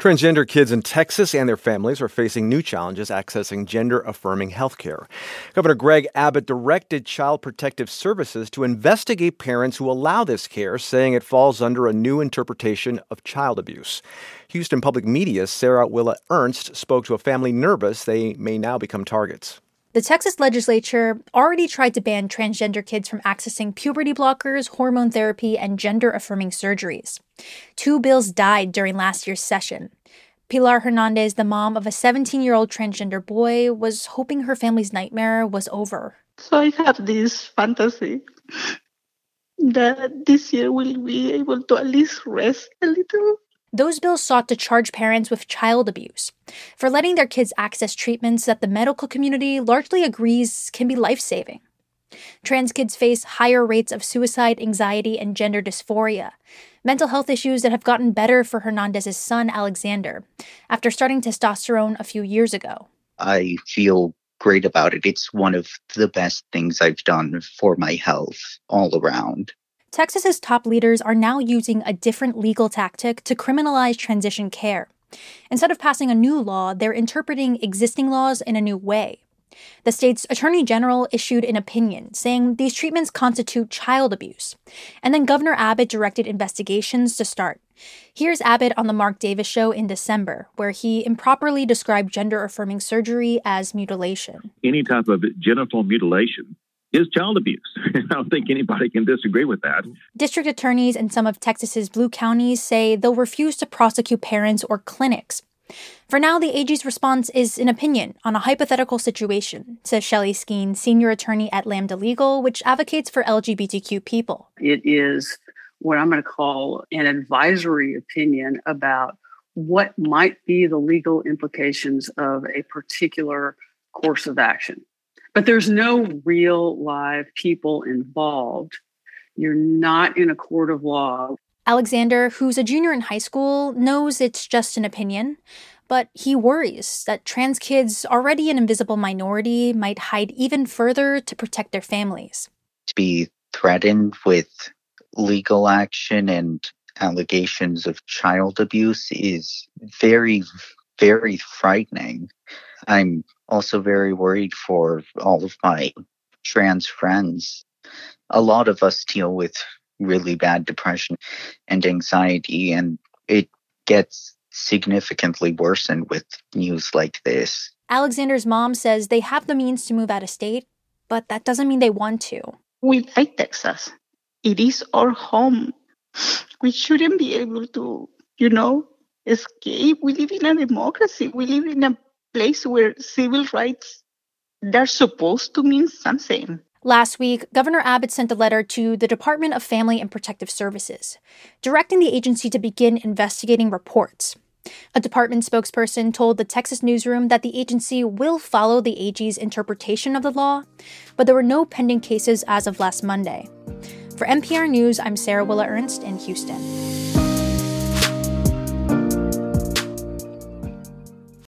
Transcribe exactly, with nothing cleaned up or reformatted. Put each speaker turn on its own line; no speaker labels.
Transgender kids in Texas and their families are facing new challenges accessing gender-affirming health care. Governor Greg Abbott directed Child Protective Services to investigate parents who allow this care, saying it falls under a new interpretation of child abuse. Houston Public Media's Sarah Willa Ernst spoke to a family nervous they may now become targets.
The Texas legislature already tried to ban transgender kids from accessing puberty blockers, hormone therapy, and gender-affirming surgeries. Two bills died during last year's session. Pilar Hernandez, the mom of a seventeen-year-old transgender boy, was hoping her family's nightmare was over.
So I have this fantasy that this year we'll be able to at least rest a little.
Those bills sought to charge parents with child abuse for letting their kids access treatments that the medical community largely agrees can be life-saving. Trans kids face higher rates of suicide, anxiety, and gender dysphoria, mental health issues that have gotten better for Hernandez's son, Alexander, after starting testosterone a few years ago.
I feel great about it. It's one of the best things I've done for my health all around.
Texas's top leaders are now using a different legal tactic to criminalize transition care. Instead of passing a new law, they're interpreting existing laws in a new way. The state's attorney general issued an opinion saying these treatments constitute child abuse. And then Governor Abbott directed investigations to start. Here's Abbott on the Mark Davis Show in December, where he improperly described gender-affirming surgery as mutilation.
Any type of genital mutilation is child abuse. I don't think anybody can disagree with that.
District attorneys in some of Texas's blue counties say they'll refuse to prosecute parents or clinics. For now, the A G's response is an opinion on a hypothetical situation, says Shelley Skeen, senior attorney at Lambda Legal, which advocates for L G B T Q people.
It is what I'm going to call an advisory opinion about what might be the legal implications of a particular course of action. But there's no real live people involved. You're not in a court of law.
Alexander, who's a junior in high school, knows it's just an opinion, but he worries that trans kids, already an invisible minority, might hide even further to protect their families.
To be threatened with legal action and allegations of child abuse is very, very frightening. I'm also very worried for all of my trans friends. A lot of us deal with really bad depression and anxiety, and it gets significantly worsened with news like this.
Alexander's mom says they have the means to move out of state, but that doesn't mean they want to.
We like Texas. It is our home. We shouldn't be able to, you know, escape. We live in a democracy. We live in a place where civil rights, they're supposed to mean something.
Last week, Governor Abbott sent a letter to the Department of Family and Protective Services, directing the agency to begin investigating reports. A department spokesperson told the Texas Newsroom that the agency will follow the A G's interpretation of the law, but there were no pending cases as of last Monday. For N P R News, I'm Sarah Willa Ernst in Houston.